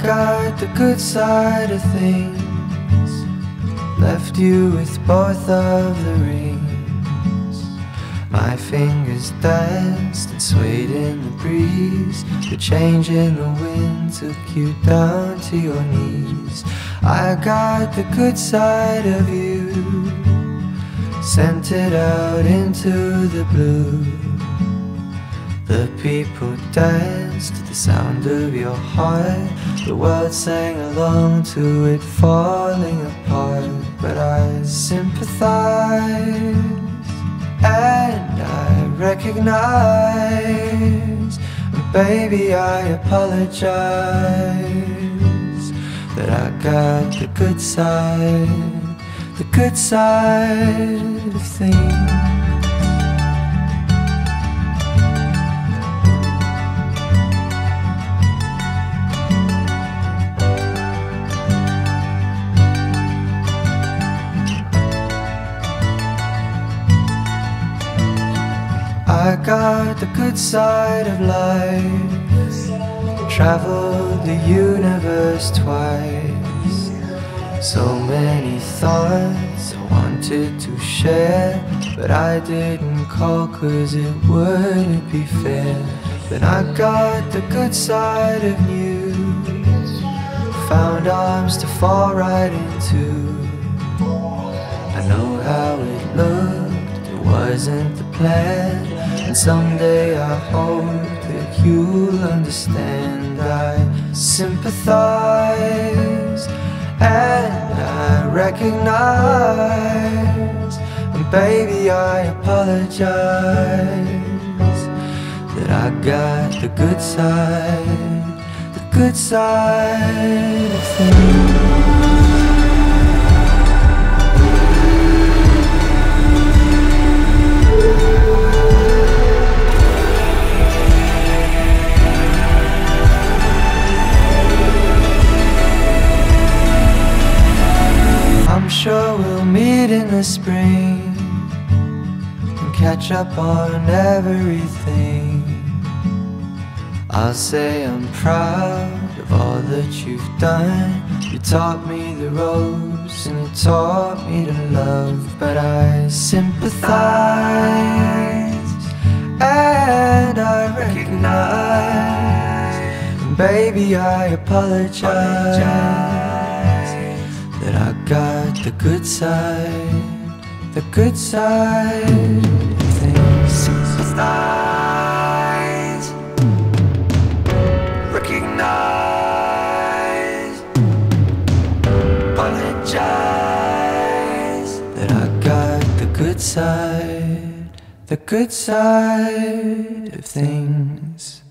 got the good side of things, left you with both of the rings. My fingers danced and swayed in the breeze. The change in the wind took you down to your knees. I got the good side of you, sent it out into the blue. The people danced to the sound of your heart. The world sang along to it falling apart. But I sympathize and I recognize, and baby I apologize, that I got the good side of things. I got the good side of life, traveled the universe twice. So many thoughts I wanted to share, but I didn't call 'cause it wouldn't be fair. Then I got the good side of you, found arms to fall right into. I know how it looked, it wasn't the plan, and someday I hope that you'll understand. I sympathize and I recognize, and baby I apologize, that I got the good side of things. I'm sure we'll meet in the spring and catch up on everything. I'll say I'm proud of all that you've done. You taught me the ropes and you taught me to love. But I sympathize and I recognize, and baby I apologize, that I got the good side of things. Sympathize, recognize, apologize, that I got the good side of things.